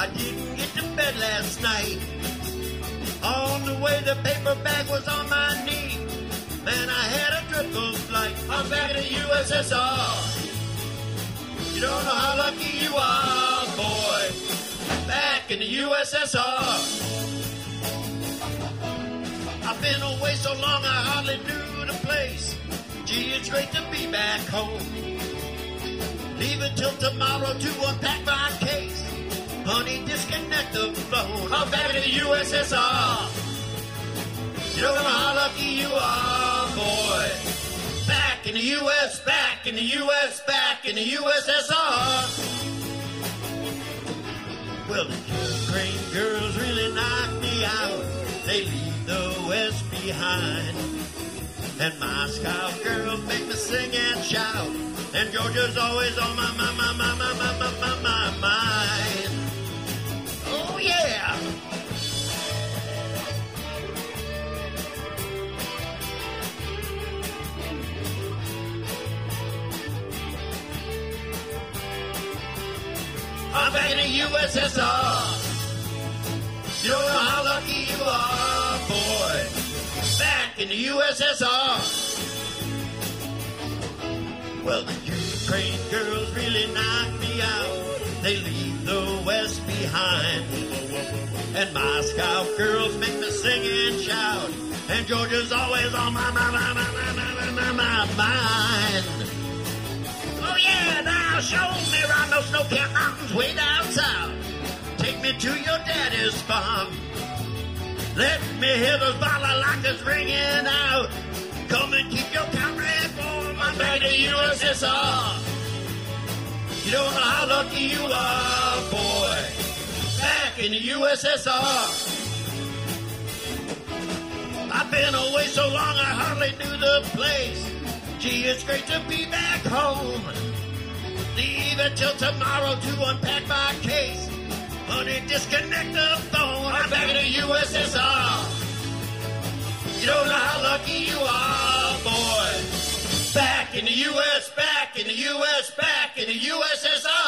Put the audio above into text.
I didn't get to bed last night. On the way, the paper bag was on my knee. Man, I had a dreadful flight. I'm back in the USSR. You don't know how lucky you are, boy. Back in the USSR. I've been away so long I hardly knew the place. Gee, it's great to be back home. Leave it till tomorrow to unpack my case. Honey, disconnect the phone. I'm back in the USSR. You don't know how lucky you are, boy. Back in the US, back in the US, back in the USSR. Well, the Ukraine girls really knocked me out. They leave the West behind. And Moscow girls make me sing and shout. And Georgia's always on my mind. Oh, yeah. I'm back in the USSR. You don't know how lucky you are, boy. Back in the USSR. Well, the Ukraine girls really knock me out. They leave the West behind. And Moscow girls make me sing and shout. And Georgia's always on my mind. Oh yeah, now show me around those snow-capped mountains way down south. Take me to your daddy's farm. Let me hear those balalaikas ringing out. Come and keep your comrade warm. I'm back to USSR. You don't know how lucky you are, boy. Back in the USSR. I've been away so long I hardly knew the place. Gee, it's great to be back home. Leave it till tomorrow to unpack my case. Honey, disconnect the phone. I'm back in the USSR. You don't know how lucky you are, boy. Back in the US, back in the US, back in the USSR.